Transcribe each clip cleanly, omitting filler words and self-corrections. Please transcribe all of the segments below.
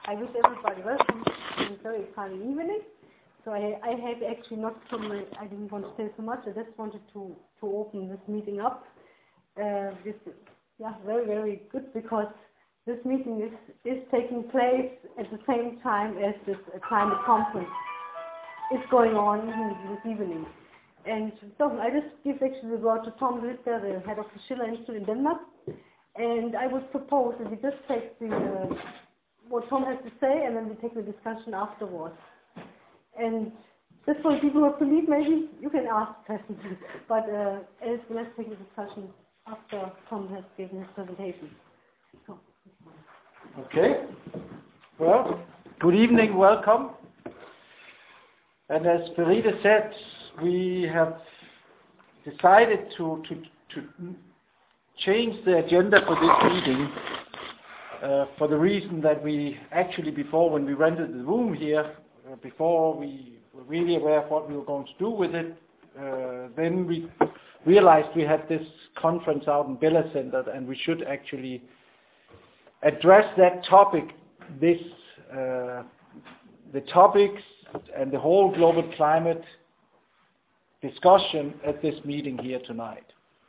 I wish everybody welcome to this very exciting evening. So I had actually not I didn't want to say so much. I just wanted to open this meeting up. This is very, very good because this meeting is taking place at the same time as this climate conference is going on this evening. And so I just give actually the word to Tom Ritter, the head of the Schiller Institute in Denmark. And I would propose that we just take what Tom has to say, and then we take the discussion afterwards. And just for people who have to leave, maybe you can ask questions. But else, let's take the discussion after Tom has given his presentation. So. Okay. Well, good evening, welcome. And as Farida said, we have decided to change the agenda for this meeting for the reason that we actually, before when we rented the room here, before we were really aware of what we were going to do with it, then we realized we had this conference out in Bella Center and we should actually address that topic, the topics and the whole global climate discussion at this meeting here tonight.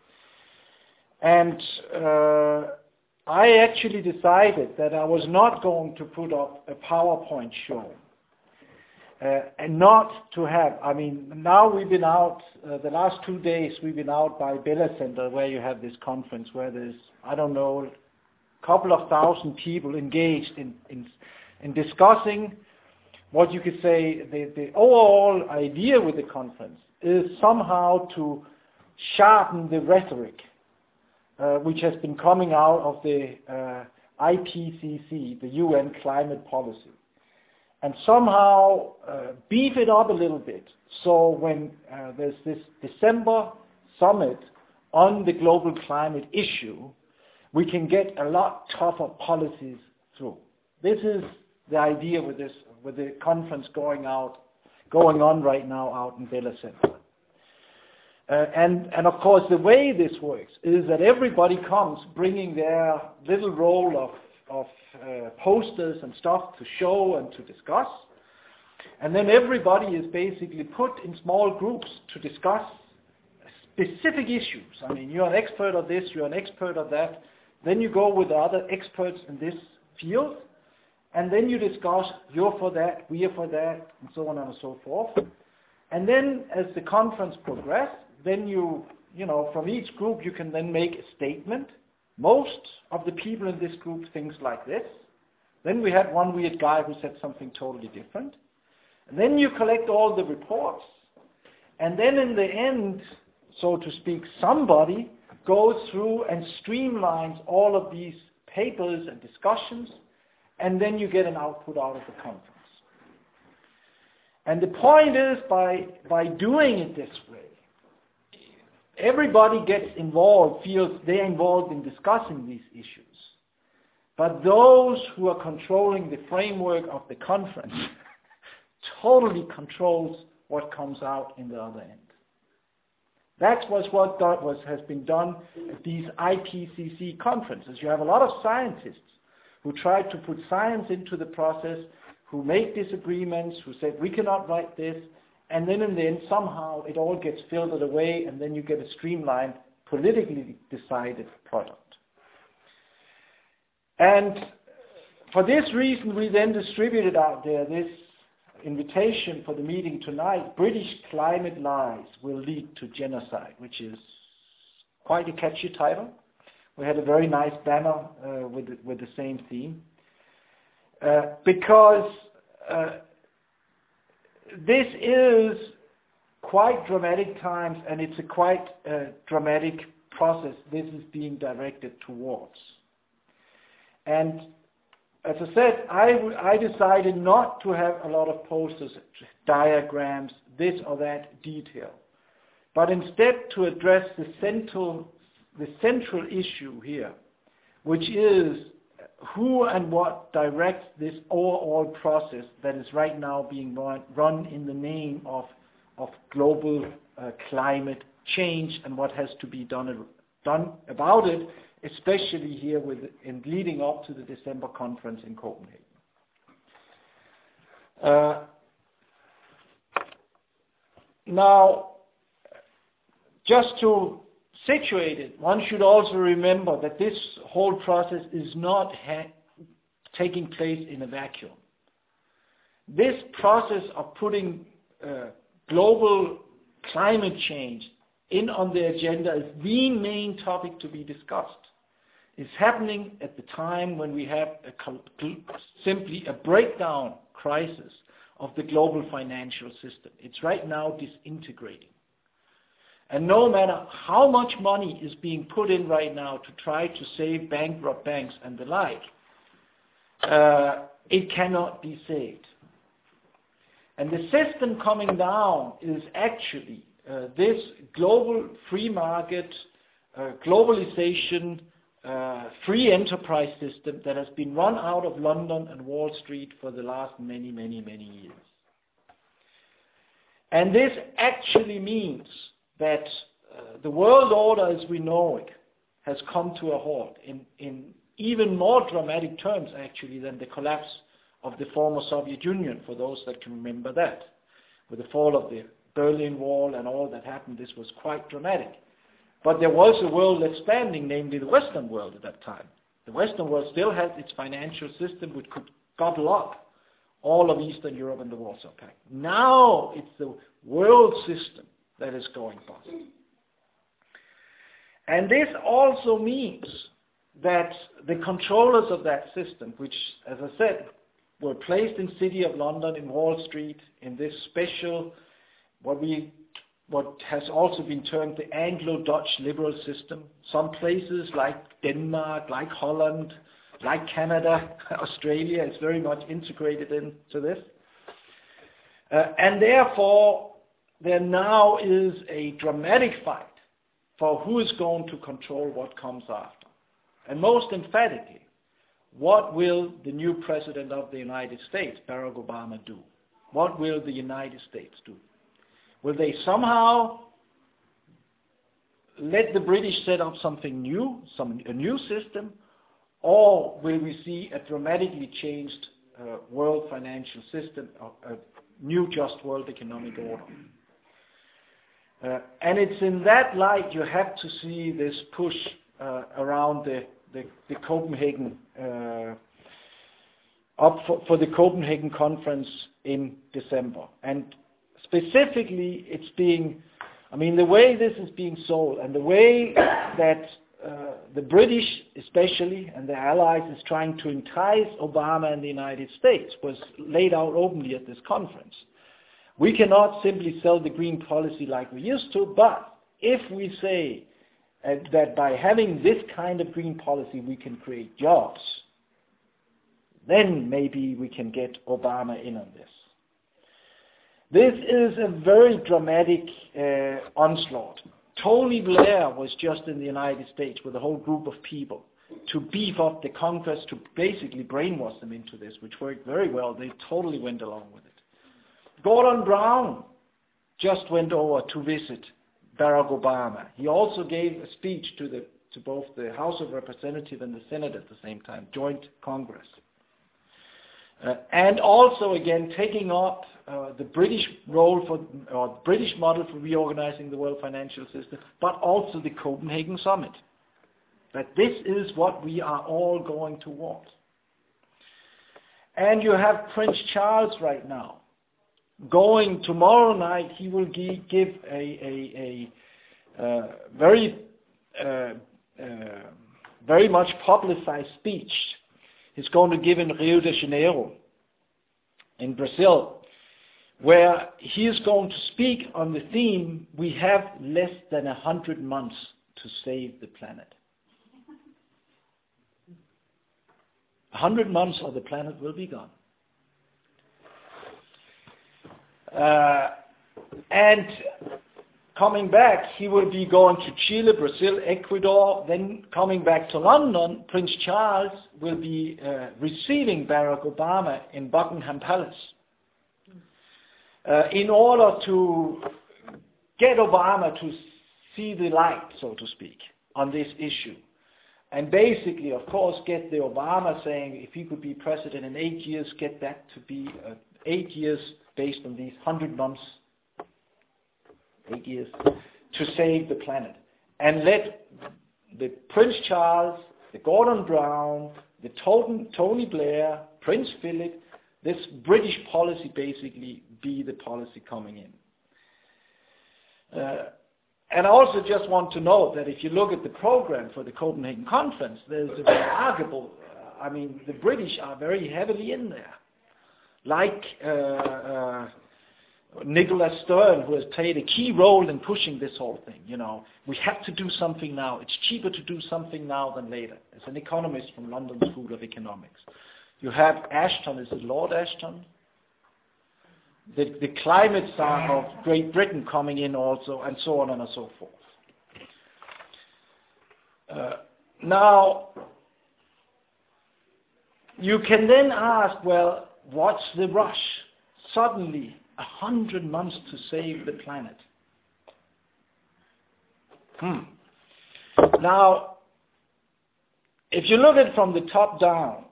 And I actually decided that I was not going to put up a PowerPoint show. And not to have, now we've been out, the last 2 days we've been out by Bella Center where you have this conference where there's, a couple of thousand people engaged in discussing what you could say the overall idea with the conference is somehow to sharpen the rhetoric which has been coming out of the IPCC, the UN climate policy, and somehow beef it up a little bit. So when there's this December summit on the global climate issue, we can get a lot tougher policies through. This is the idea with the conference going on right now out in Bella Center. And of course the way this works is that everybody comes bringing their little roll of posters and stuff to show and to discuss. And then everybody is basically put in small groups to discuss specific issues. You're an expert of this, you're an expert of that. Then you go with the other experts in this field. And then you discuss, you're for that, we are for that, and so on and so forth. And then as the conference progresses, then you from each group you can then make a statement. Most of the people in this group think like this. Then we had one weird guy who said something totally different. And then you collect all the reports. And then in the end, so to speak, somebody goes through and streamlines all of these papers and discussions, and then you get an output out of the conference. And the point is, by doing it this way, everybody gets involved, feels they're involved in discussing these issues. But those who are controlling the framework of the conference totally controls what comes out in the other end. That's what has been done at these IPCC conferences. You have a lot of scientists who try to put science into the process, who make disagreements, who say, we cannot write this, and then in the end, somehow it all gets filtered away, and then you get a streamlined, politically decided product. And for this reason, we then distributed out there this invitation for the meeting tonight, British Climate Lies Will Lead to Genocide, which is quite a catchy title. We had a very nice banner with the same theme. Because this is quite dramatic times, and it's a quite dramatic process this is being directed towards. And as I said, I decided not to have a lot of posters, diagrams, this or that detail, but instead to address the central issue here, which is who and what directs this overall process that is right now being run in the name of global climate change and what has to be done about it, especially here in leading up to the December conference in Copenhagen. Now, just to situate it, one should also remember that this whole process is not taking place in a vacuum. This process of putting global climate change in on the agenda is the main topic to be discussed. It's happening at the time when we have simply a breakdown crisis of the global financial system. It's right now disintegrating. And no matter how much money is being put in right now to try to save bankrupt banks and the like, it cannot be saved. And the system coming down is actually this global free market, globalization, free enterprise system that has been run out of London and Wall Street for the last many, many, many years. And this actually means that the world order as we know it has come to a halt in even more dramatic terms actually than the collapse of the former Soviet Union, for those that can remember that. With the fall of the Berlin Wall and all that happened, this was quite dramatic. But there was a world that's standing, namely the Western world at that time. The Western world still had its financial system which could gobble up all of Eastern Europe and the Warsaw Pact. Now it's the world system that is going bust. And this also means that the controllers of that system, which, as I said, were placed in City of London, in Wall Street, in this special, what has also been termed the Anglo-Dutch liberal system. Some places like Denmark, like Holland, like Canada, Australia is very much integrated into this. And therefore, there now is a dramatic fight for who is going to control what comes after. And most emphatically, what will the new President of the United States, Barack Obama, do? What will the United States do? Will they somehow let the British set up something new, a new system, or will we see a dramatically changed world financial system, a new just world economic order? And it's in that light you have to see this push around the Copenhagen, for the Copenhagen conference in December. And specifically, it's being, the way this is being sold and the way that the British especially and their allies is trying to entice Obama and the United States was laid out openly at this conference. We cannot simply sell the green policy like we used to, but if we say that by having this kind of green policy we can create jobs, then maybe we can get Obama in on this. This is a very dramatic onslaught. Tony Blair was just in the United States with a whole group of people to beef up the Congress, to basically brainwash them into this, which worked very well. They totally went along with it. Gordon Brown just went over to visit Barack Obama. He also gave a speech to both the House of Representatives and the Senate at the same time, joint Congress. And also, again, taking up the British British model for reorganizing the world financial system, but also the Copenhagen Summit. That this is what we are all going towards. And you have Prince Charles right now. Going tomorrow night, he will give a very much publicized speech. He's going to give in Rio de Janeiro, in Brazil, where he is going to speak on the theme, we have less than 100 months to save the planet. 100 months or the planet will be gone. And coming back, he will be going to Chile, Brazil, Ecuador, then coming back to London. Prince Charles will be receiving Barack Obama in Buckingham Palace in order to get Obama to see the light, so to speak, on this issue and basically, of course, get the Obama saying if he could be president in 8 years, get that to be 8 years based on these 100 months, 8 years, to save the planet. And let the Prince Charles, the Gordon Brown, the Tony Blair, Prince Philip, this British policy basically be the policy coming in. And I also just want to note that if you look at the program for the Copenhagen Conference, there's a remarkable, the British are very heavily in there. Like Nicholas Stern, who has played a key role in pushing this whole thing. We have to do something now. It's cheaper to do something now than later. As an economist from London School of Economics. You have Ashton, is it Lord Ashton? The climate czar of Great Britain coming in also, and so on and so forth. Now, you can then ask, well, what's the rush? Suddenly, 100 months to save the planet. Now, if you look at it from the top down,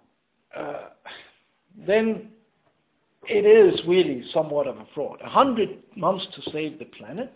then it is really somewhat of a fraud. 100 months to save the planet?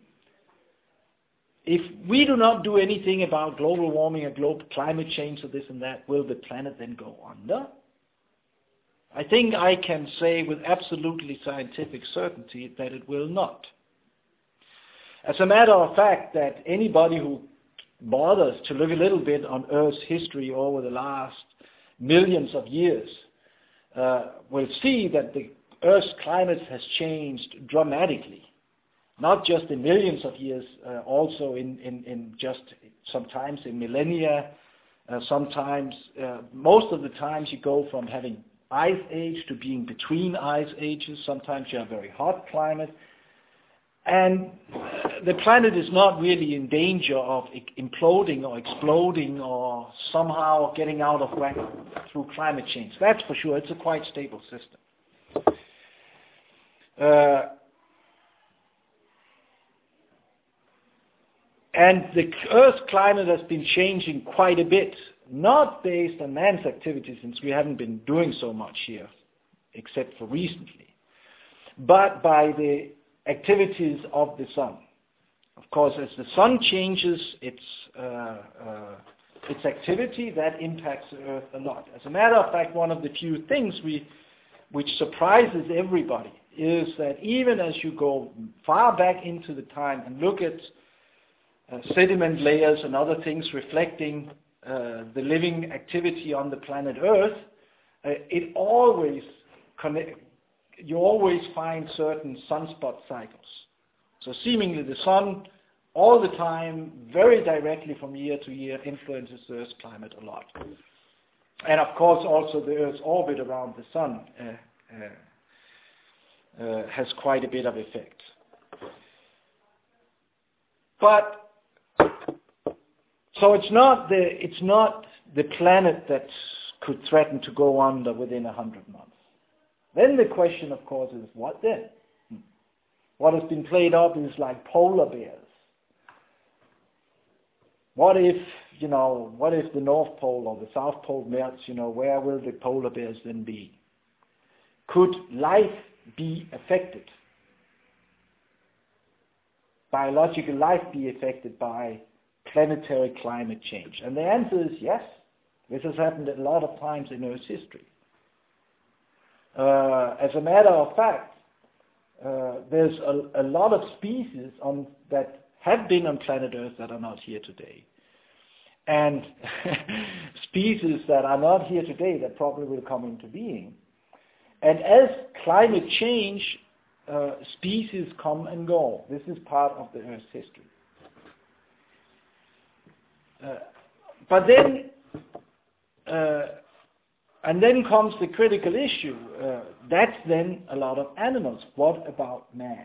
If we do not do anything about global warming and global climate change or this and that, will the planet then go under? I think I can say with absolutely scientific certainty that it will not. As a matter of fact, that anybody who bothers to look a little bit on Earth's history over the last millions of years will see that the Earth's climate has changed dramatically. Not just in millions of years, also in just sometimes in millennia, sometimes, most of the times you go from having ice age to being between ice ages. Sometimes you have very hot climate. And the planet is not really in danger of imploding or exploding or somehow getting out of whack through climate change. That's for sure. It's a quite stable system. And the Earth's climate has been changing quite a bit, not based on man's activities, since we haven't been doing so much here, except for recently, but by the activities of the sun. Of course, as the sun changes its activity, that impacts the Earth a lot. As a matter of fact, one of the few things which surprises everybody is that even as you go far back into the time and look at sediment layers and other things reflecting the living activity on the planet Earth, you always find certain sunspot cycles. So seemingly the sun all the time, very directly from year to year, influences the Earth's climate a lot. And of course also the Earth's orbit around the sun has quite a bit of effect. But so it's not the planet that could threaten to go under within 100 months. Then the question, of course, is what then? What has been played up is like polar bears. What if the North Pole or the South Pole melts? Where will the polar bears then be? Could life be affected? Biological life be affected by planetary climate change? And the answer is yes. This has happened a lot of times in Earth's history. As a matter of fact, there's a lot of species that have been on planet Earth that are not here today. And species that are not here today that probably will come into being. And as climate change, species come and go. This is part of the Earth's history. But then, and then comes the critical issue. That's then a lot of animals. What about man?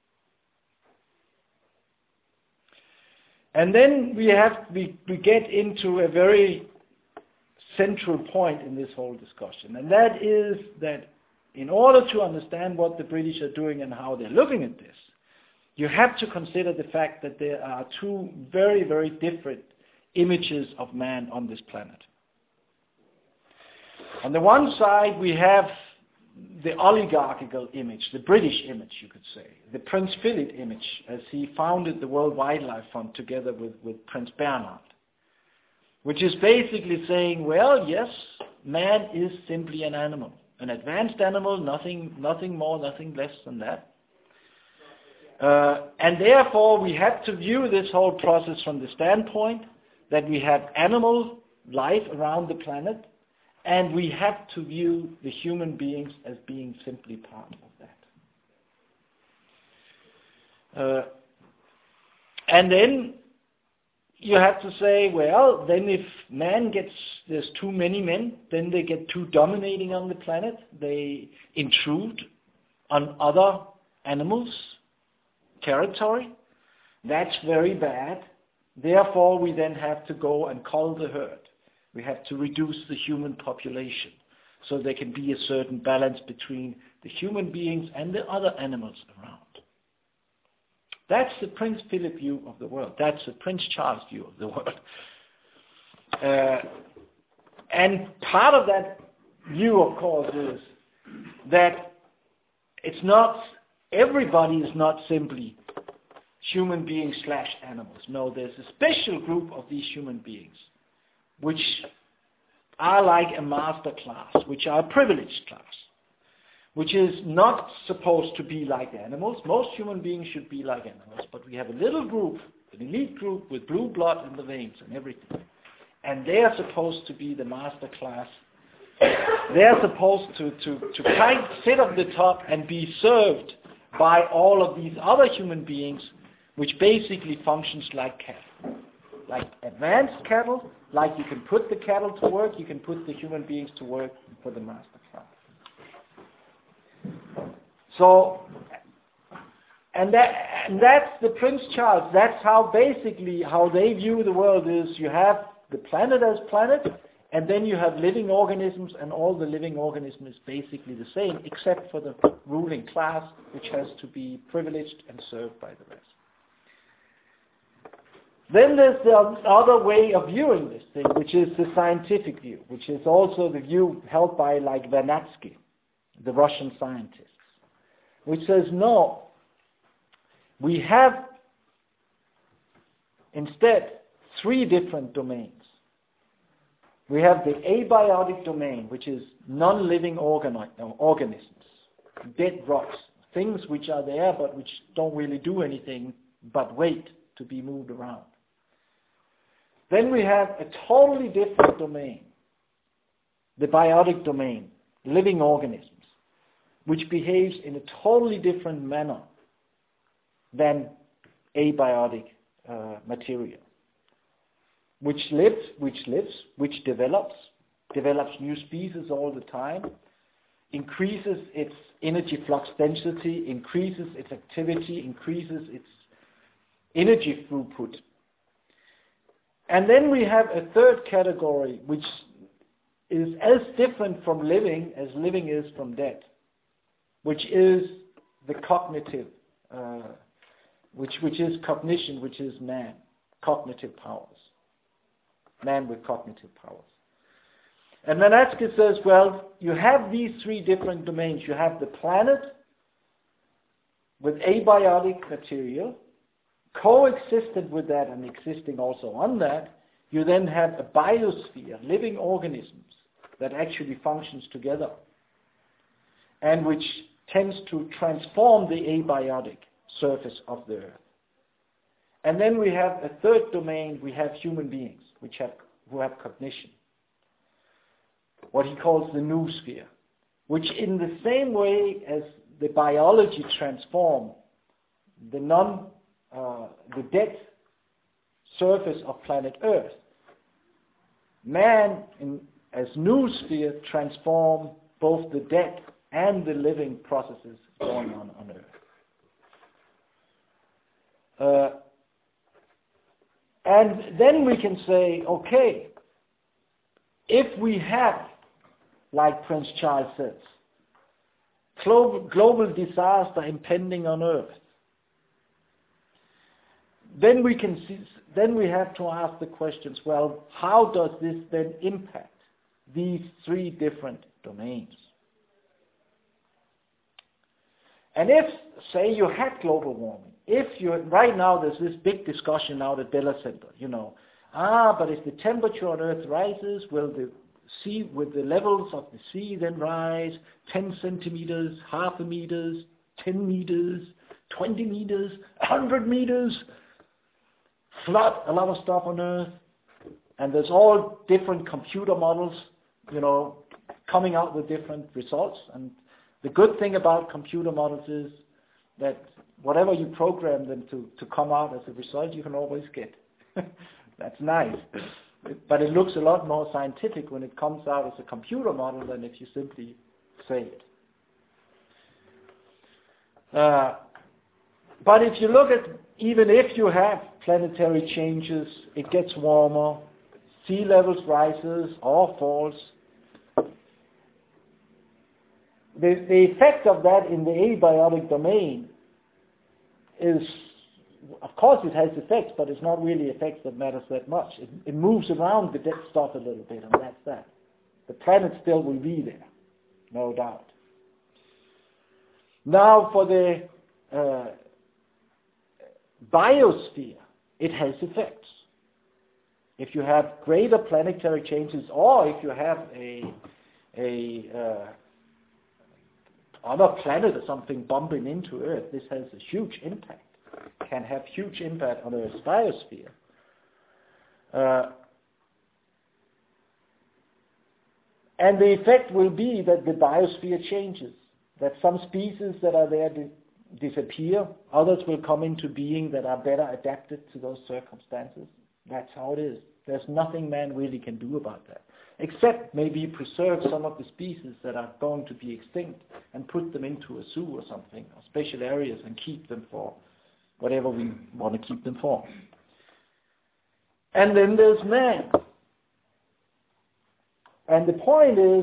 And then we get into a very central point in this whole discussion, and that is that in order to understand what the British are doing and how they're looking at this, you have to consider the fact that there are two very, very different images of man on this planet. On the one side, we have the oligarchical image, the British image, you could say, the Prince Philip image, as he founded the World Wildlife Fund together with Prince Bernhard, which is basically saying, well, yes, man is simply an animal, an advanced animal, nothing more, nothing less than that. And therefore, we have to view this whole process from the standpoint that we have animal life around the planet, and we have to view the human beings as being simply part of that. And then you have to say, well, then if there's too many men, then they get too dominating on the planet. They intrude on other animals' territory. That's very bad. Therefore, we then have to go and cull the herd. We have to reduce the human population so there can be a certain balance between the human beings and the other animals around. That's the Prince Philip view of the world. That's the Prince Charles view of the world. And part of that view, of course, is that it's not, everybody is not simply human beings / animals. No, there's a special group of these human beings which are like a master class, which are a privileged class, which is not supposed to be like animals. Most human beings should be like animals, but we have a little group, an elite group with blue blood in the veins and everything. And they are supposed to be the master class. They are supposed to kind of sit at the top and be served by all of these other human beings, which basically functions like cattle. Like advanced cattle, like you can put the cattle to work, you can put the human beings to work for the master class. So, and that's the Prince Charles. That's how basically how they view the world is. You have the planet as planet, and then you have living organisms, and all the living organism is basically the same, except for the ruling class, which has to be privileged and served by the rest. Then there's the other way of viewing this thing, which is the scientific view, which is also the view held by like Vernadsky, the Russian scientists, which says, no, we have instead 3 different domains. We have the abiotic domain, which is non-living organisms, dead rocks, things which are there but which don't really do anything but wait to be moved around. Then we have a totally different domain, the biotic domain, living organisms, which behaves in a totally different manner than abiotic material, which develops new species all the time, increases its energy flux density, increases its activity, increases its energy throughput. And then we have a third category, which is as different from living as living is from dead, which is the cognitive, which is cognition, which is man, cognitive powers. Man with cognitive powers. And Vernadsky says, well, you have these 3 different domains. You have the planet with abiotic material, coexistent with that and existing also on that. You then have a biosphere, living organisms that actually functions together and which tends to transform the abiotic surface of the earth. And then we have a third domain, we have human beings who have cognition, what he calls the noosphere, which in the same way as the biology transformed the dead surface of planet Earth, man as noosphere transform both the dead and the living processes going on Earth. And then we can say, okay, if we have, like Prince Charles says, global disaster impending on Earth, then we can see, then we have to ask the questions, well, how does this then impact these three different domains? And if, say, you had global warming, right now there's this big discussion out at Bella Center, but if the temperature on Earth rises, will the levels of the sea then rise 10 centimeters, half a meter, 10 meters, 20 meters, 100 meters, flood a lot of stuff on Earth? And there's all different computer models, coming out with different results. And the good thing about computer models is that whatever you program them to come out as a result, you can always get. That's nice. But it looks a lot more scientific when it comes out as a computer model than if you simply say it. But if you look at, even if you have planetary changes, it gets warmer, sea levels rises or falls, the effect of that in the abiotic domain is, of course it has effects, but it's not really effects that matters that much. It moves around the dead stuff a little bit, and that's that. The planet still will be there, no doubt. Now for the biosphere, it has effects. If you have greater planetary changes, or if you have other planet or something bumping into Earth, this has a huge impact. Can have huge impact on Earth's biosphere. And the effect will be that the biosphere changes, that some species that are there disappear, others will come into being that are better adapted to those circumstances. That's how it is. There's nothing man really can do about that, except maybe preserve some of the species that are going to be extinct and put them into a zoo or something, or special areas, and keep them for whatever we want to keep them for. And then there's man. And the point is,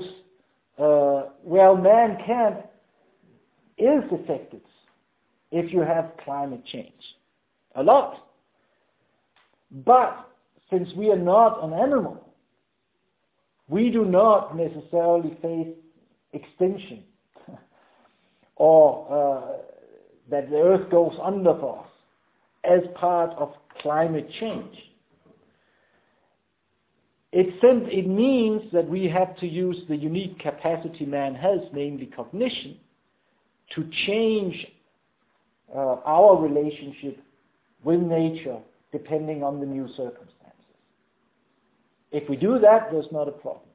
man is affected if you have climate change. A lot. But since we are not an animal, we do not necessarily face extinction or that the Earth goes under for us as part of climate change. It means that we have to use the unique capacity man has, namely cognition, to change our relationship with nature depending on the new circumstances. If we do that, there's not a problem.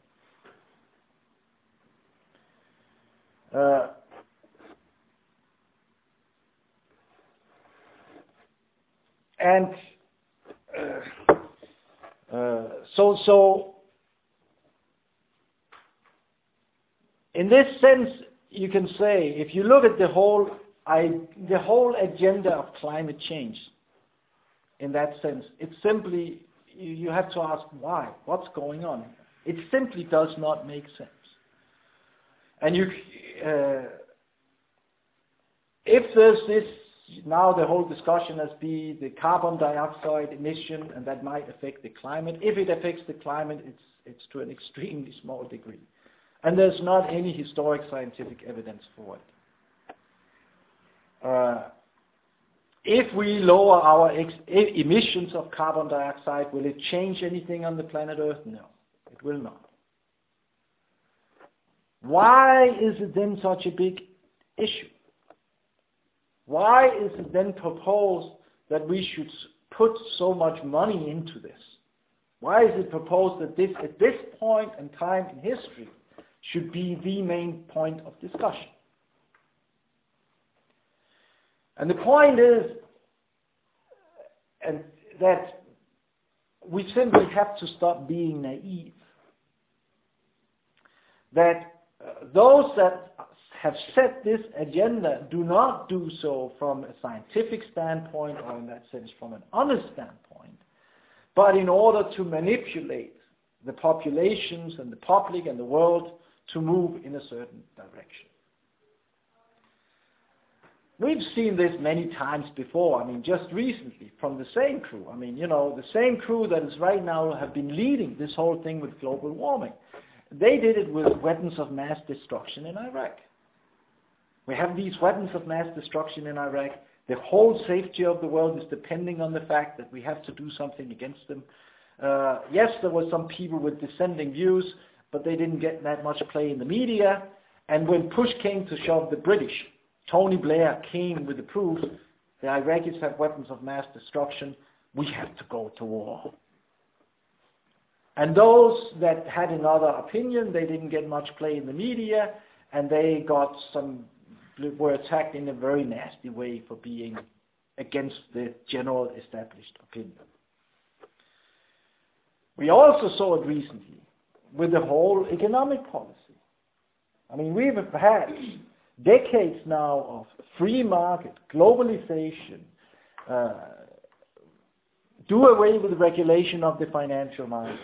So in this sense, you can say, if you look at the whole agenda of climate change, in that sense, it's simply, you have to ask why, what's going on? It simply does not make sense. And if there's this, now the whole discussion has been the carbon dioxide emission, and that might affect the climate. If it affects the climate, it's to an extremely small degree. And there's not any historic scientific evidence for it. If we lower our emissions of carbon dioxide, will it change anything on the planet Earth? No, it will not. Why is it then such a big issue? Why is it then proposed that we should put so much money into this? Why is it proposed that this, at this point in time in history, should be the main point of discussion? And the point is that we simply have to stop being naive. That those that have set this agenda do not do so from a scientific standpoint, or in that sense from an honest standpoint, but in order to manipulate the populations and the public and the world to move in a certain direction. we've seen this many times before. I mean, just recently from the same crew. I mean, the same crew that is right now have been leading this whole thing with global warming. They did it with weapons of mass destruction in Iraq. We have these weapons of mass destruction in Iraq. The whole safety of the world is depending on the fact that we have to do something against them. Yes, there were some people with dissenting views, but they didn't get that much play in the media. And when push came to shove, the British, Tony Blair came with the proof, the Iraqis have weapons of mass destruction, we have to go to war. And those that had another opinion, they didn't get much play in the media, and they were attacked in a very nasty way for being against the general established opinion. We also saw it recently with the whole economic policy. I mean, we've had decades now of free market, globalization, do away with the regulation of the financial markets.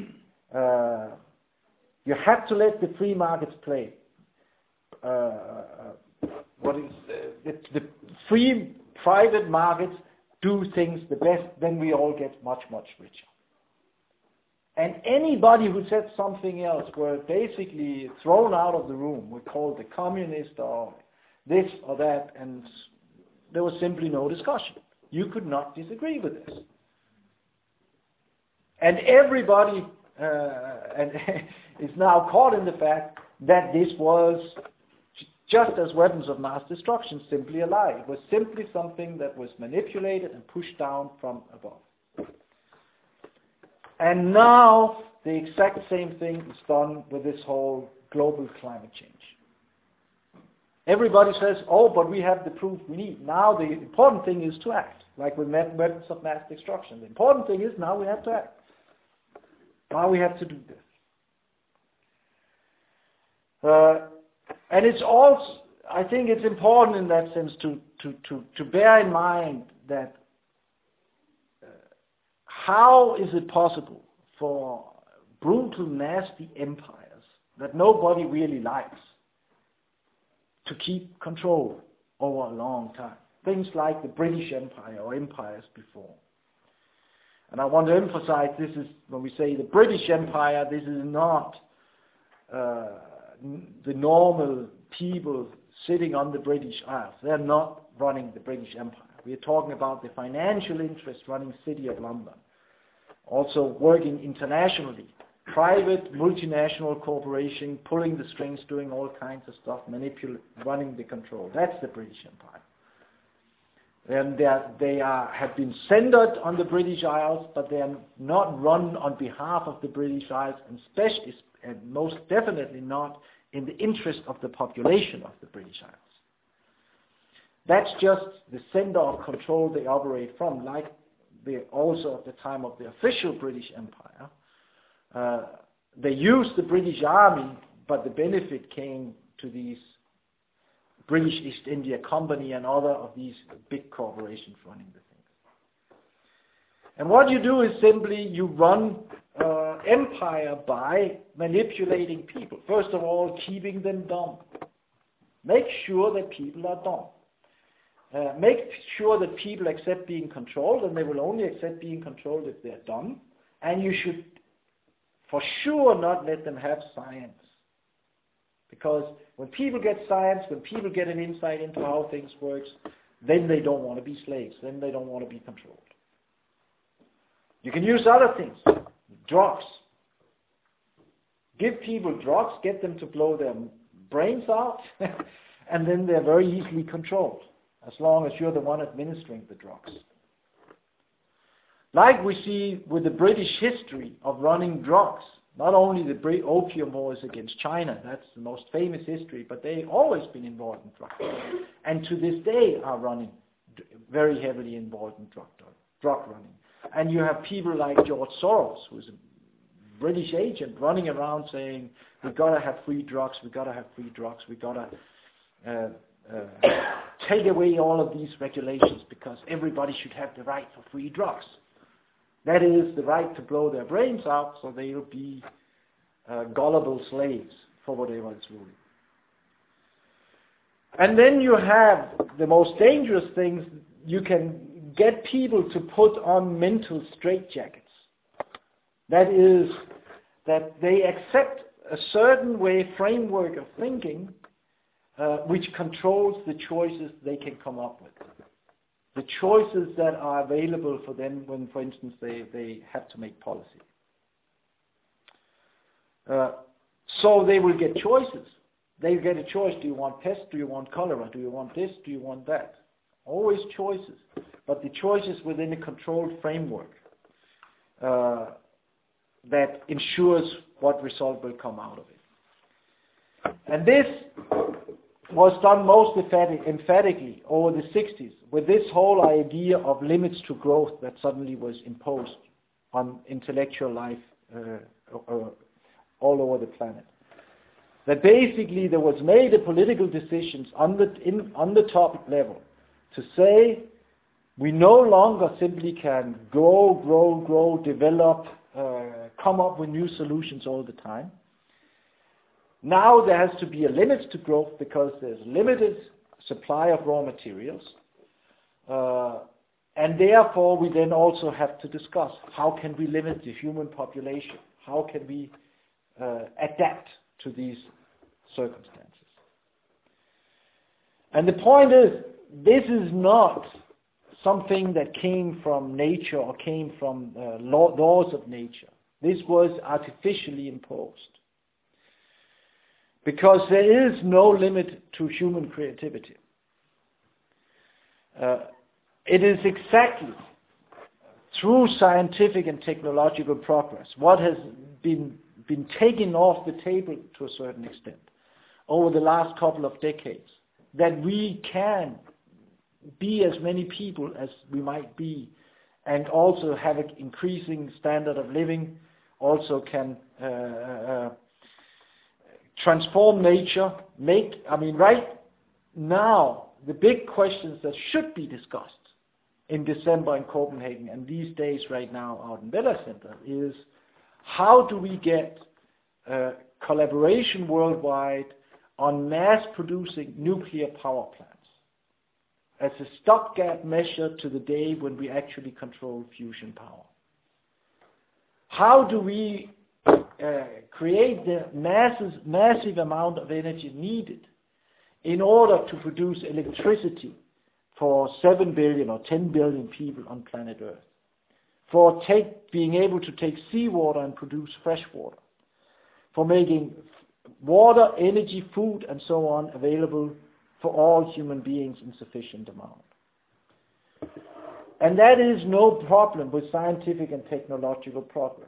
You have to let the free markets play. The free private markets do things the best, then we all get much, much richer. And anybody who said something else were basically thrown out of the room. We're called the communist or this or that, and there was simply no discussion. You could not disagree with this. And everybody is now caught in the fact that this was just as weapons of mass destruction, simply a lie. It was simply something that was manipulated and pushed down from above. And now the exact same thing is done with this whole global climate change. Everybody says, oh, but we have the proof we need. Now the important thing is to act, like with weapons of mass destruction. The important thing is now we have to act. Now we have to do this. And it's also, I think it's important in that sense to bear in mind that how is it possible for brutal, nasty empires that nobody really likes to keep control over a long time? Things like the British Empire or empires before. And I want to emphasize this is, when we say the British Empire, this is not the normal people sitting on the British Isles. They're not running the British Empire. We are talking about the financial interests running the City of London. Also working internationally. Private, multinational corporation, pulling the strings, doing all kinds of stuff, running the control. That's the British Empire. And they have been centered on the British Isles, but they are not run on behalf of the British Isles, and especially and most definitely not in the interest of the population of the British Isles. That's just the center of control they operate from, like also at the time of the official British Empire. They used the British Army, but the benefit came to these British East India Company and other of these big corporations running the things. And what you do is simply you run empire by manipulating people. First of all, keeping them dumb. Make sure that people are dumb. Make sure that people accept being controlled, and they will only accept being controlled if they're dumb. And you should for sure not let them have science. Because when people get science, when people get an insight into how things work, then they don't want to be slaves. Then they don't want to be controlled. You can use other things. Drugs. Give people drugs, get them to blow their brains out, and then they're very easily controlled, as long as you're the one administering the drugs. Like we see with the British history of running drugs. Not only the opium wars against China, that's the most famous history, but they've always been involved in drug and to this day are running very heavily involved in drug running. And you have people like George Soros, who's a British agent, running around saying, we've got to have free drugs, we've got to have free drugs, we've got to take away all of these regulations because everybody should have the right for free drugs. That is the right to blow their brains out so they'll be And then you have the most dangerous things. You can get people to put on mental straitjackets. That is, that they accept a certain framework of thinking which controls the choices they can come up with. The choices that are available for them when, for instance, they have to make policy. So they will get choices. They get a choice. Do you want pest? Do you want cholera? Do you want this? Do you want that? Always choices. But the choices within a controlled framework that ensures what result will come out of it. And this was done most emphatically over the 60s with this whole idea of limits to growth that suddenly was imposed on intellectual life all over the planet. That basically there was made a political decisions on the top level to say we no longer simply can grow, develop, come up with new solutions all the time. Now there has to be a limit to growth because there's limited supply of raw materials. And therefore we then also have to discuss how can we limit the human population? How can we adapt to these circumstances? And the point is, this is not something that came from nature or came from laws of nature. This was artificially imposed. Because there is no limit to human creativity. It is exactly through scientific and technological progress what has been taken off the table to a certain extent over the last couple of decades, that we can be as many people as we might be and also have an increasing standard of living, also can transform nature, right now, the big questions that should be discussed in December in Copenhagen and these days right now out in Bella Center is how do we get collaboration worldwide on mass producing nuclear power plants as a stopgap measure to the day when we actually control fusion power. How do we create the massive amount of energy needed in order to produce electricity for 7 billion or 10 billion people on planet Earth, for being able to take seawater and produce fresh water, for making water, energy, food, and so on available for all human beings in sufficient amount. And that is no problem with scientific and technological progress.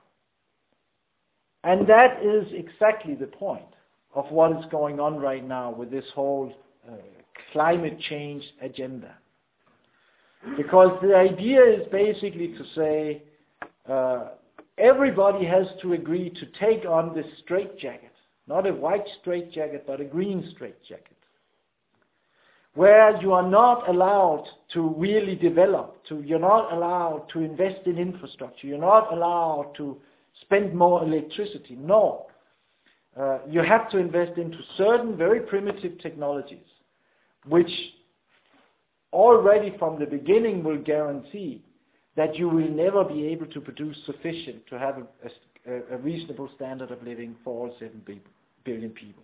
And that is exactly the point of what is going on right now with this whole climate change agenda. Because the idea is basically to say everybody has to agree to take on this straitjacket, not a white straitjacket, but a green straitjacket, where you are not allowed to really develop, you're not allowed to invest in infrastructure, you're not allowed to spend more electricity. No. You have to invest into certain very primitive technologies, which already from the beginning will guarantee that you will never be able to produce sufficient to have a reasonable standard of living for all 7 billion people.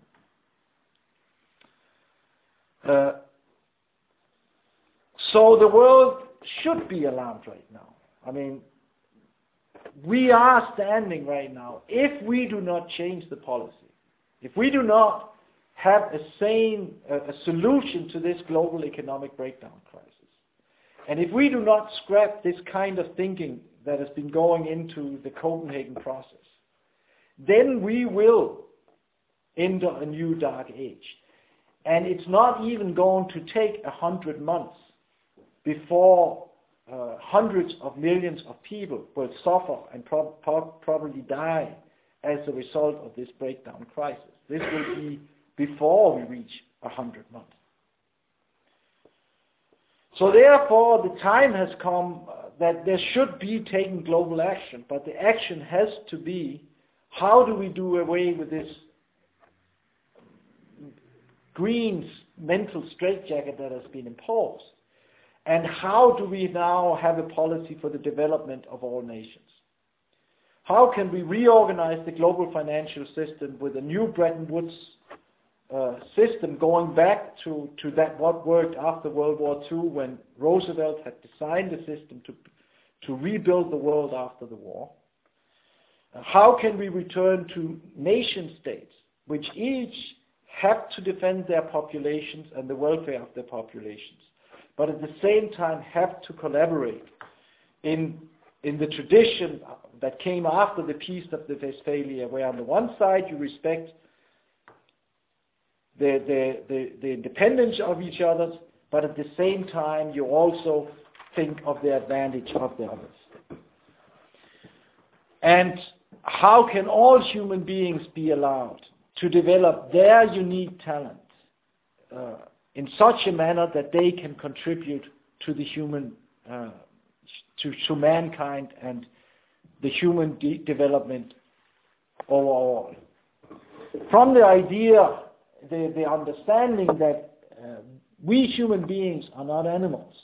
So the world should be alarmed right now. We are standing right now, if we do not change the policy, if we do not have a solution to this global economic breakdown crisis, and if we do not scrap this kind of thinking that has been going into the Copenhagen process, then we will enter a new dark age. And it's not even going to take 100 months before hundreds of millions of people will suffer and probably die as a result of this breakdown crisis. This will be before we reach 100 months. So therefore, the time has come that there should be taken global action, but the action has to be, how do we do away with this green mental straitjacket that has been imposed. And how do we now have a policy for the development of all nations? How can we reorganize the global financial system with a new Bretton Woods system going back to that what worked after World War II, when Roosevelt had designed a system to rebuild the world after the war? How can we return to nation states which each have to defend their populations and the welfare of their populations, but at the same time have to collaborate in the tradition that came after the Peace of the Westphalia, where on the one side you respect the independence of each other, but at the same time you also think of the advantage of the others. And how can all human beings be allowed to develop their unique talent in such a manner that they can contribute to the human, to mankind and the human development overall? From the idea, the understanding that we human beings are not animals.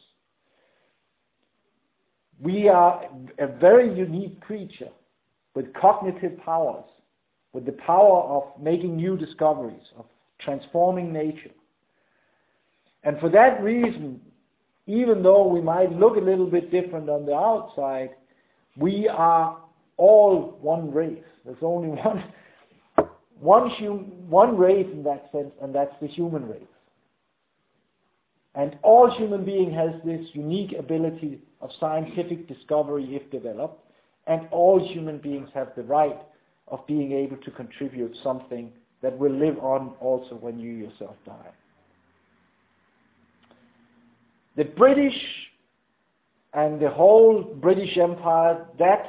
We are a very unique creature with cognitive powers, with the power of making new discoveries, of transforming nature. And for that reason, even though we might look a little bit different on the outside, we are all one race. There's only one race in that sense, and that's the human race. And all human being has this unique ability of scientific discovery if developed, and all human beings have the right of being able to contribute something that will live on also when you yourself die. The British and the whole British Empire, that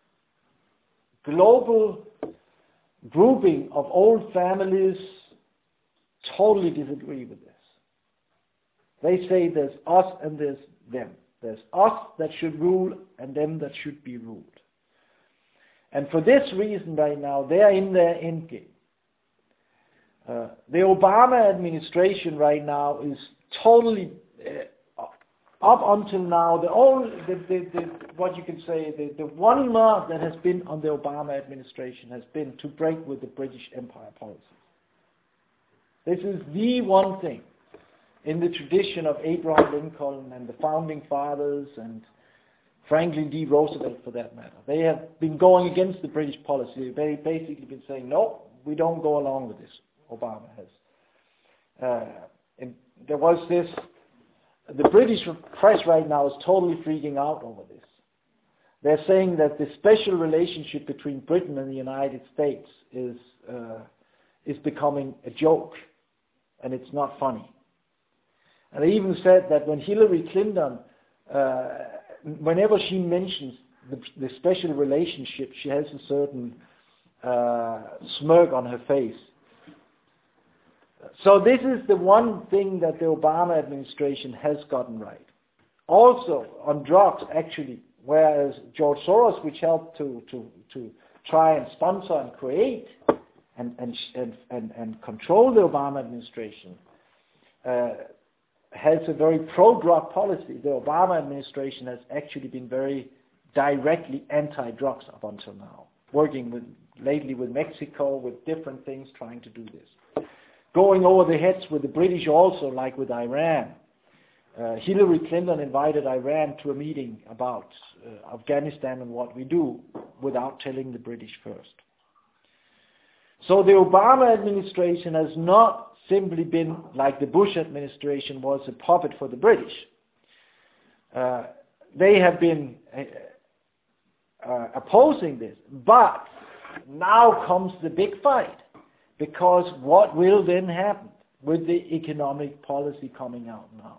global grouping of old families, totally disagree with this. They say there's us and there's them. There's us that should rule and them that should be ruled. And for this reason right now, they're in their endgame. The Obama administration right now is totally, up until now, what you can say, the one mark that has been on the Obama administration has been to break with the British Empire policy. This is the one thing in the tradition of Abraham Lincoln and the founding fathers and Franklin D. Roosevelt, for that matter. They have been going against the British policy. They've basically been saying, no, we don't go along with this. Obama has. And there was this, the British press right now is totally freaking out over this. They're saying that the special relationship between Britain and the United States is becoming a joke, and it's not funny. And they even said that when Hillary Clinton, whenever she mentions the special relationship, she has a certain smirk on her face. So this is the one thing that the Obama administration has gotten right. Also on drugs, actually, whereas George Soros, which helped to try and sponsor and create and control the Obama administration, has a very pro-drug policy. The Obama administration has actually been very directly anti-drugs up until now, working lately with Mexico, with different things, trying to do this. Going over the heads with the British also, like with Iran. Hillary Clinton invited Iran to a meeting about Afghanistan and what we do without telling the British first. So the Obama administration has not simply been, like the Bush administration was, a puppet for the British. They have been opposing this. But now comes the big fight. Because what will then happen with the economic policy coming out now?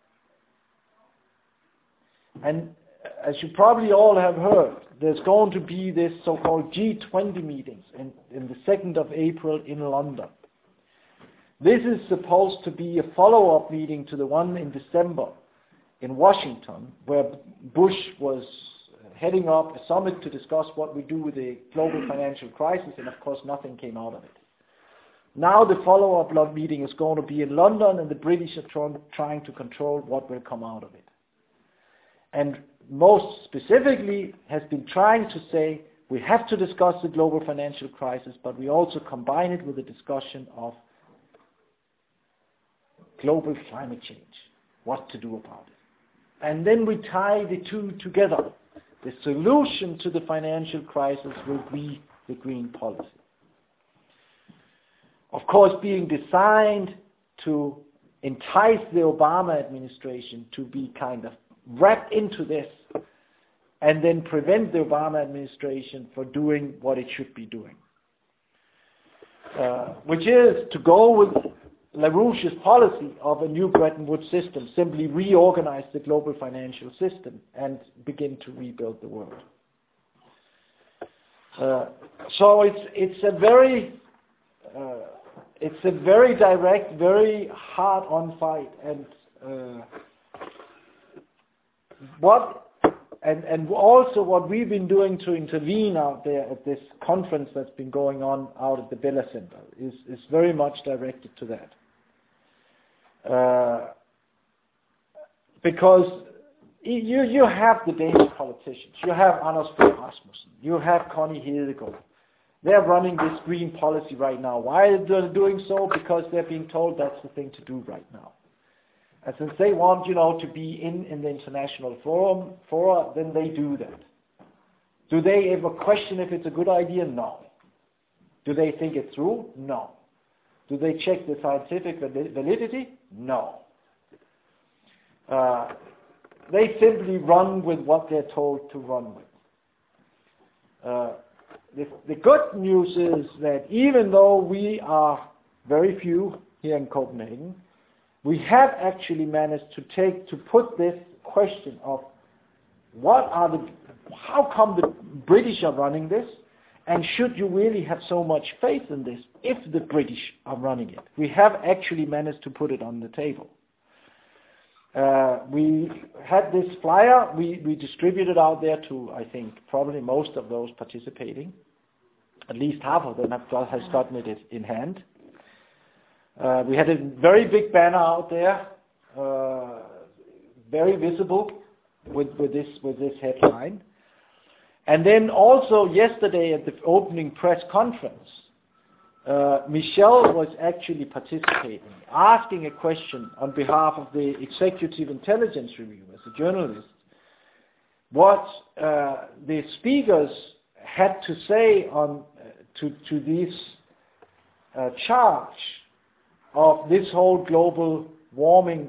And as you probably all have heard, there's going to be this so-called G20 meetings in the 2nd of April in London. This is supposed to be a follow-up meeting to the one in December in Washington, where Bush was heading up a summit to discuss what we do with the global financial crisis, and of course nothing came out of it. Now the follow-up meeting is going to be in London, and the British are trying to control what will come out of it. And most specifically has been trying to say we have to discuss the global financial crisis, but we also combine it with a discussion of global climate change, what to do about it. And then we tie the two together. The solution to the financial crisis will be the green policy. Of course, being designed to entice the Obama administration to be kind of wrapped into this and then prevent the Obama administration from doing what it should be doing, which is to go with LaRouche's policy of a new Bretton Woods system, simply reorganize the global financial system and begin to rebuild the world. So it's a very direct, very hard-on fight, and also what we've been doing to intervene out there at this conference that's been going on out at the Bella Center is very much directed to that. Because you have the Danish politicians, you have Anders Fogh Rasmussen, you have Connie Hedegaard. They're running this green policy right now. Why are they doing so? Because they're being told that's the thing to do right now. And since they want, to be in the international fora, then they do that. Do they ever question if it's a good idea? No. Do they think it through? No. Do they check the scientific validity? No. They simply run with what they're told to run with. The good news is that even though we are very few here in Copenhagen, we have actually managed to put this question of how come the British are running this, and should you really have so much faith in this if the British are running it? We have actually managed to put it on the table. We had this flyer, we distributed out there to, I think, probably most of those participating. At least half of them has gotten it in hand. We had a very big banner out there, very visible with this headline. And then also yesterday at the opening press conference, Michelle was actually participating, asking a question on behalf of the Executive Intelligence Review as a journalist, what the speakers had to say on to this charge of this whole global warming,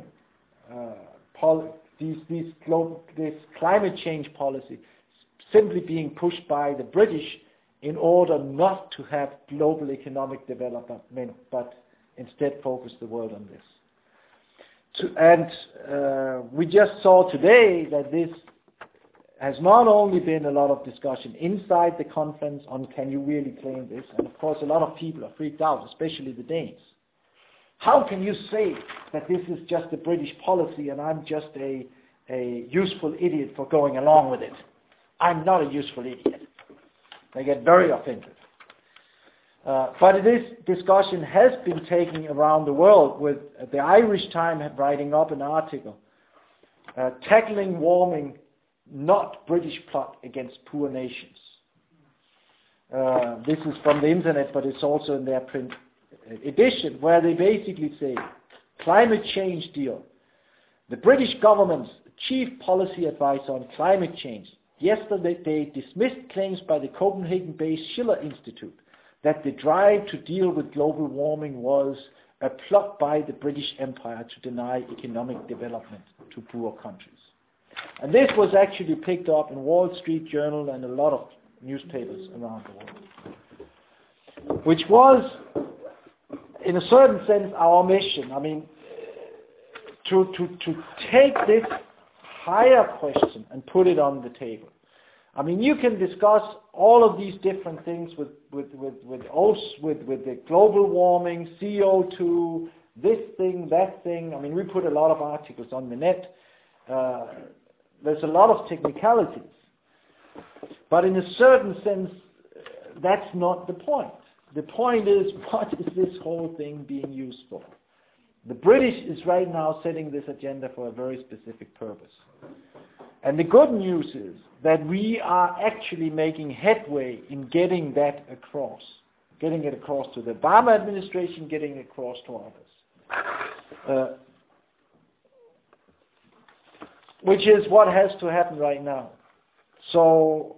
this climate change policy simply being pushed by the British in order not to have global economic development, but instead focus the world on this. We just saw today that this has not only been a lot of discussion inside the conference on can you really claim this, and of course a lot of people are freaked out, especially the Danes. How can you say that this is just a British policy and I'm just a useful idiot for going along with it? I'm not a useful idiot. They get very offended. But this discussion has been taken around the world, with the Irish Times writing up an article tackling warming, not British plot against poor nations. This is from the internet, but it's also in their print edition, where they basically say, climate change deal. The British government's chief policy advisor on climate change yesterday they dismissed claims by the Copenhagen-based Schiller Institute that the drive to deal with global warming was a plot by the British Empire to deny economic development to poor countries. And this was actually picked up in Wall Street Journal and a lot of newspapers around the world, which was, in a certain sense, our mission. I mean, to take this higher question and put it on the table. I mean, you can discuss all of these different things with the global warming, CO2, this thing, that thing. I mean, we put a lot of articles on the net. There's a lot of technicalities. But in a certain sense, that's not the point. the point is, what is this whole thing being used for? The British is right now setting this agenda for a very specific purpose. And the good news is that we are actually making headway in getting that across. Getting it across to the Obama administration, getting it across to others. Which is what has to happen right now. So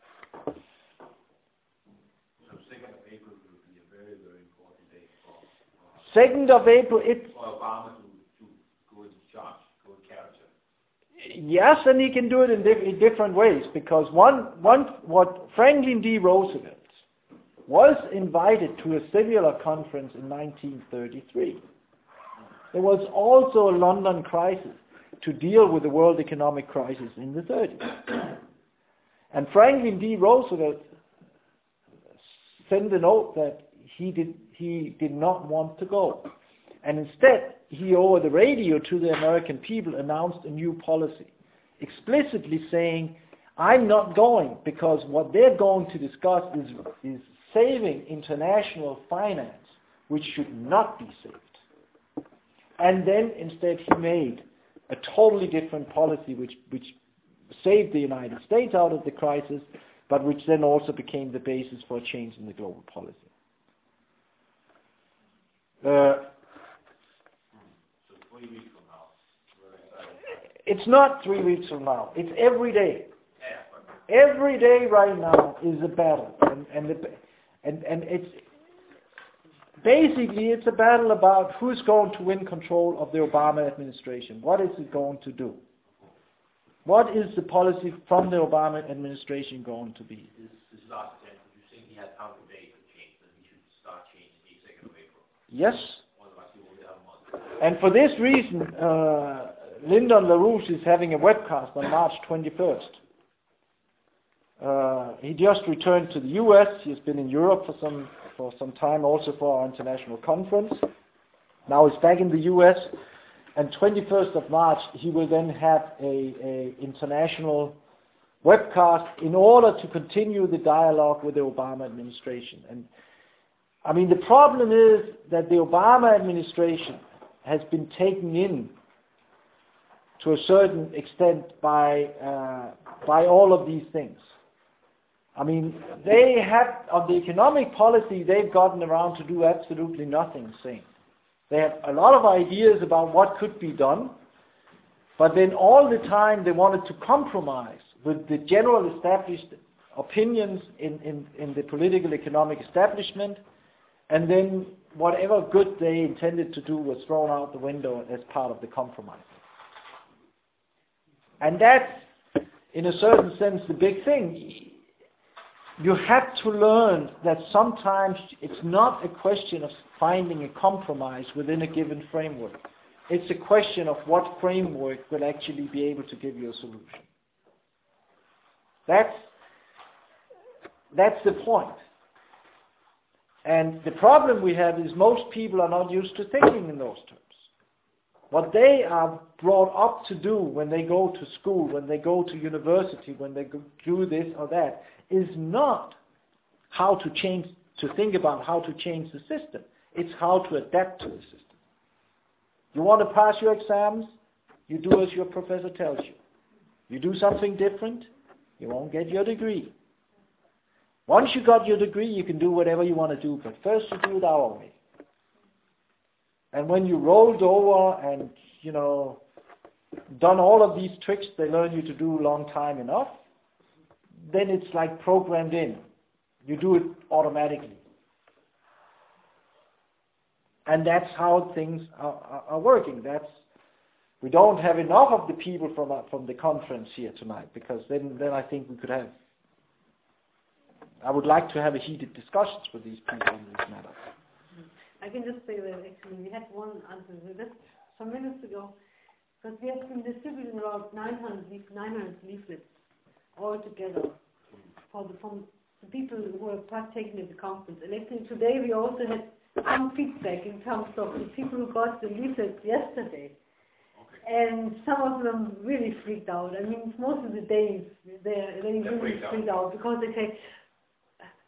2nd of April will be a very, very important day for 2nd of April, for Obama to go in charge, go in character. Yes, and he can do it in different ways, because what Franklin D. Roosevelt was invited to a similar conference in 1933. There was also a London crisis to deal with the world economic crisis in the 30s. And Franklin D. Roosevelt sent a note that he did not want to go. And instead, he over the radio to the American people announced a new policy, explicitly saying, I'm not going because what they're going to discuss is saving international finance, which should not be saved. And then instead he made a totally different policy which saved the United States out of the crisis, but which then also became the basis for a change in the global policy. So 3 weeks from now. It's not 3 weeks from now. It's every day. Every day right now is a battle, and it's basically it's a battle about who's going to win control of the Obama administration. What is it going to do? What is the policy from the Obama administration going to be? This last attempt, you think he has half a day to change, that he should start changing the 2nd of April? Yes. Otherwise he will have a month. And for this reason, Lyndon LaRouche is having a webcast on March 21st. He just returned to the U.S. He's been in Europe for some time, also for our international conference. Now he's back in the U.S. And 21st of March, he will then have a international webcast in order to continue the dialogue with the Obama administration. And I mean, the problem is that the Obama administration has been taken in to a certain extent by all of these things. I mean, they have, on the economic policy, they've gotten around to do absolutely nothing sane. They have a lot of ideas about what could be done, but then all the time they wanted to compromise with the general established opinions in the political economic establishment, and then whatever good they intended to do was thrown out the window as part of the compromise. And that's, in a certain sense, the big thing. You have to learn that sometimes it's not a question of finding a compromise within a given framework. It's a question of what framework will actually be able to give you a solution. That's the point. And the problem we have is most people are not used to thinking in those terms. What they are brought up to do when they go to school, when they go to university, when they do this or that, is not how to change, to think about how to change the system. It's how to adapt to the system. You want to pass your exams? You do as your professor tells you. You do something different, you won't get your degree. Once you got your degree, you can do whatever you want to do, but first you do it our way. And when you rolled over and, done all of these tricks they learn you to do a long time enough, then it's like programmed in. You do it automatically. And that's how things are working. We don't have enough of the people from the conference here tonight, because then I think we could have, I would like to have a heated discussions with these people on this matter. I can just say that actually we had one answer just some minutes ago, because we have been distributing about 900 leaflets all together from the people who are partaking in the conference. And actually today we also had some feedback in terms of the people who got the leaflets yesterday. And some of them really freaked out. I mean, most of the days they really freaked out, because they say,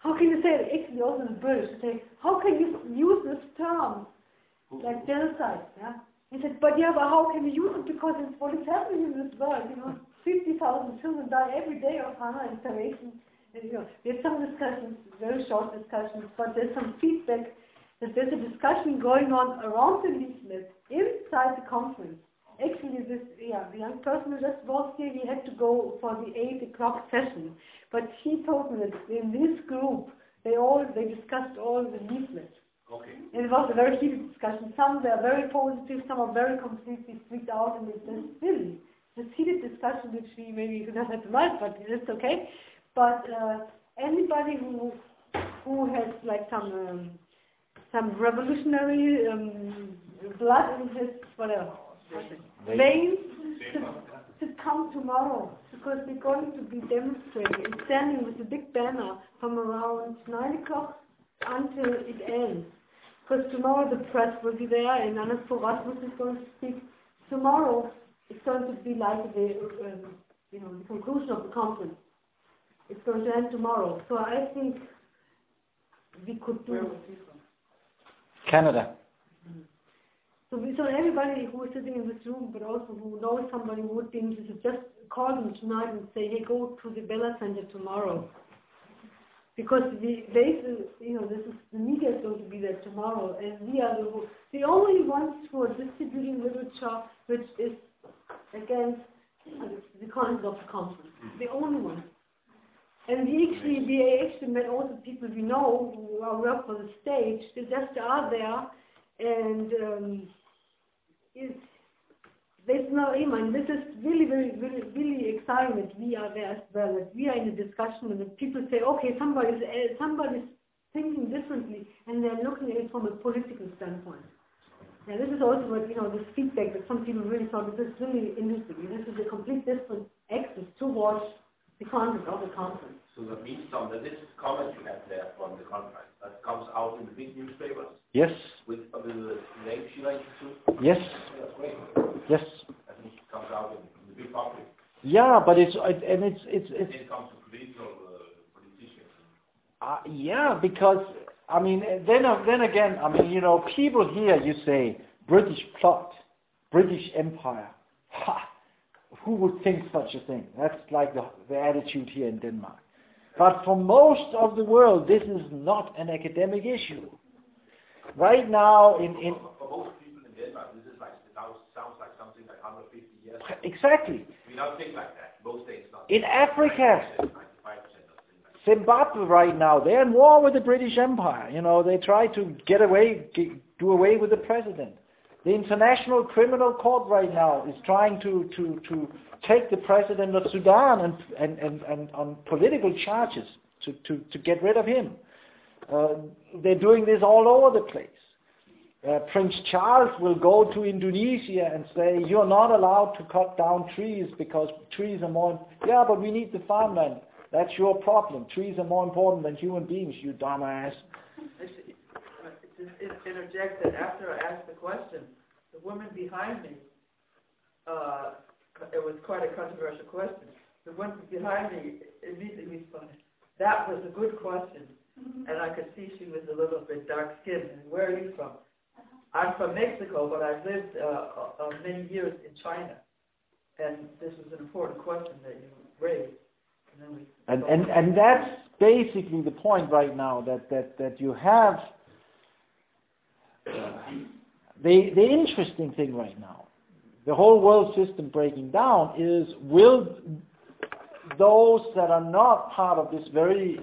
how can you say it? Actually, also the British say, how can you use this term like genocide? Yeah. He said, but how can we use it because it's what is happening in this world? 50,000 children die every day of hunger and starvation. And, we had some discussions, very short discussions, but there's some feedback that there's a discussion going on around the leaflet inside the conference. Actually, the young person who just was here, he had to go for the 8 o'clock session. But he told me that in this group, they discussed all the leaflets. Okay. And it was a very heated discussion. Some were very positive, some are very completely freaked out, and it's really this heated discussion which we maybe could have had tonight, but it's okay. But anybody who has like some revolutionary blood in his veins should come tomorrow, because we're going to be demonstrating and standing with a big banner from around 9 o'clock until it ends. Because tomorrow the press will be there and Anders Fogh Rasmussen is going to speak. Tomorrow it's going to be like the conclusion of the conference. It's going to end tomorrow. So I think we could do... Where was he from? Canada. So everybody who is sitting in this room, but also who knows somebody who would be interested, just call them tonight and say, hey, go to the Bella Center tomorrow. Because the media is going to be there tomorrow, and we are the only ones who are distributing literature which is against the content of the conference. The only ones. And we actually met all the people we know who are work for the stage. They just are there, and this is really, very, really, really exciting that we are there as well. That we are in a discussion, and that people say, okay, somebody's thinking differently, and they're looking at it from a political standpoint. And this is also what this feedback that some people really thought this is really interesting. This is a complete different access towards the content of the conference. So that means, Tom, that this comment you have there from the conference, that comes out in the big newspapers? Yes. With the names you like to? Yes. That's great. Yes. I think it comes out in the big public. Yeah, but it's And it comes to politicians. Yeah, because then again, people here, you say British plot, British Empire. Ha! Who would think such a thing? That's like the attitude here in Denmark. But for most of the world, this is not an academic issue. Right now, For most people in Denmark, this is sounds like something like 150 years ago. Exactly. We don't think like that. Most things not. In Africa, 95% of things. Zimbabwe right now, they're in war with the British Empire. They try to do away with the president. The International Criminal Court right now is trying to take the president of Sudan and on political charges to get rid of him. They're doing this all over the place. Prince Charles will go to Indonesia and say, you're not allowed to cut down trees because trees are more... Yeah, but we need the farmland. That's your problem. Trees are more important than human beings, you dumbass. Just interject that after I asked the question, the woman behind me, it was quite a controversial question. The woman behind me immediately responded, that was a good question. And I could see she was a little bit dark-skinned. And where are you from? I'm from Mexico, but I've lived many years in China. And this was an important question that you raised. And that's basically the point right now, that you have... The interesting thing right now, the whole world system breaking down, is will those that are not part of this very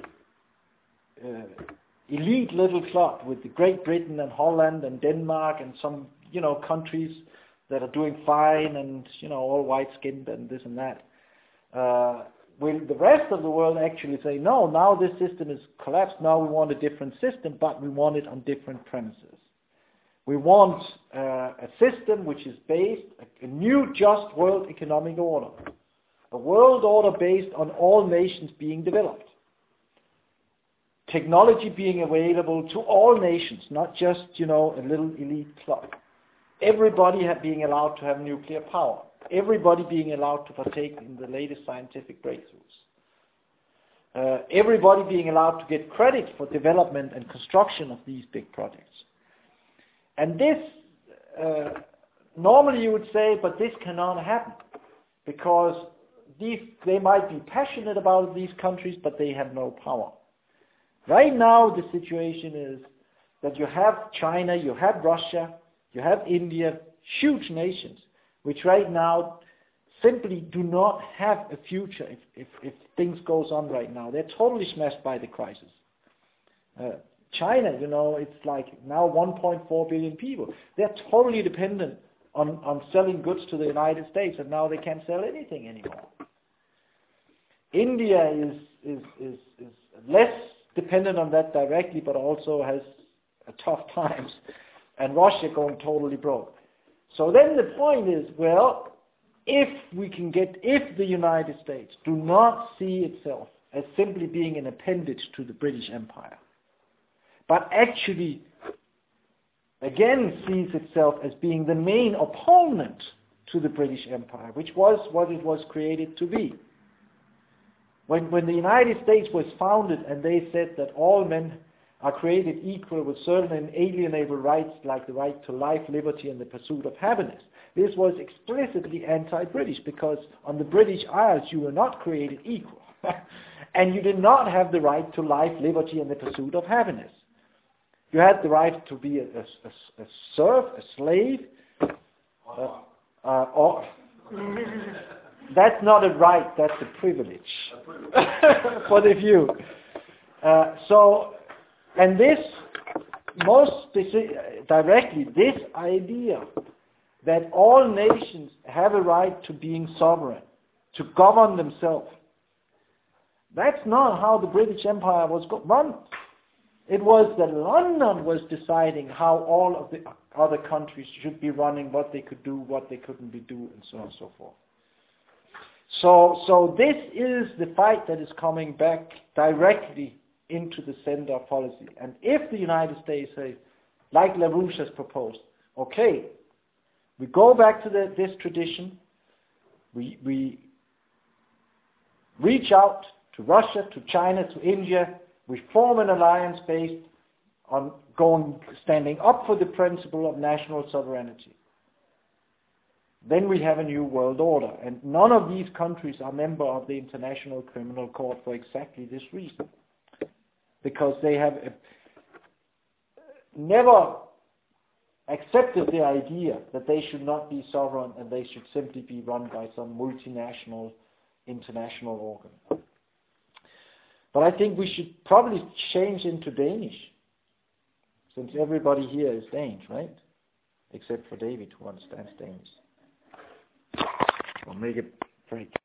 elite little club with the Great Britain and Holland and Denmark and some countries that are doing fine and all white-skinned and this and that, will the rest of the world actually say, no, now this system is collapsed, now we want a different system, but we want it on different premises. We want a system which is based, a new just world economic order. A world order based on all nations being developed. Technology being available to all nations, not just, a little elite club. Everybody being allowed to have nuclear power. Everybody being allowed to partake in the latest scientific breakthroughs. everybody being allowed to get credit for development and construction of these big projects. And this, normally you would say, but this cannot happen, because they might be passionate about these countries, but they have no power. Right now the situation is that you have China, you have Russia, you have India, huge nations, which right now simply do not have a future if things goes on right now. They're totally smashed by the crisis. China, it's like now 1.4 billion people. They're totally dependent on selling goods to the United States, and now they can't sell anything anymore. India is less dependent on that directly, but also has tough times, and Russia going totally broke. So then the point is, well, if the United States do not see itself as simply being an appendage to the British Empire, but actually again sees itself as being the main opponent to the British Empire, which was what it was created to be. When the United States was founded and they said that all men are created equal with certain inalienable rights like the right to life, liberty, and the pursuit of happiness, this was explicitly anti-British, because on the British Isles you were not created equal. And you did not have the right to life, liberty, and the pursuit of happiness. You had the right to be a serf, a slave, or that's not a right, that's a privilege for the few. And this, directly, this idea that all nations have a right to being sovereign, to govern themselves, that's not how the British Empire was run. It was that London was deciding how all of the other countries should be running, what they could do, what they couldn't do, and so on and so forth. So this is the fight that is coming back directly into the center of policy. And if the United States say, like LaRouche has proposed, okay, we go back to this tradition, we reach out to Russia, to China, to India, we form an alliance based on standing up for the principle of national sovereignty. Then we have a new world order. And none of these countries are member of the International Criminal Court for exactly this reason. Because they have never accepted the idea that they should not be sovereign and they should simply be run by some multinational, international organ. But I think we should probably change into Danish, since everybody here is Danish, right? Except for David, who understands Danish. We'll make it break.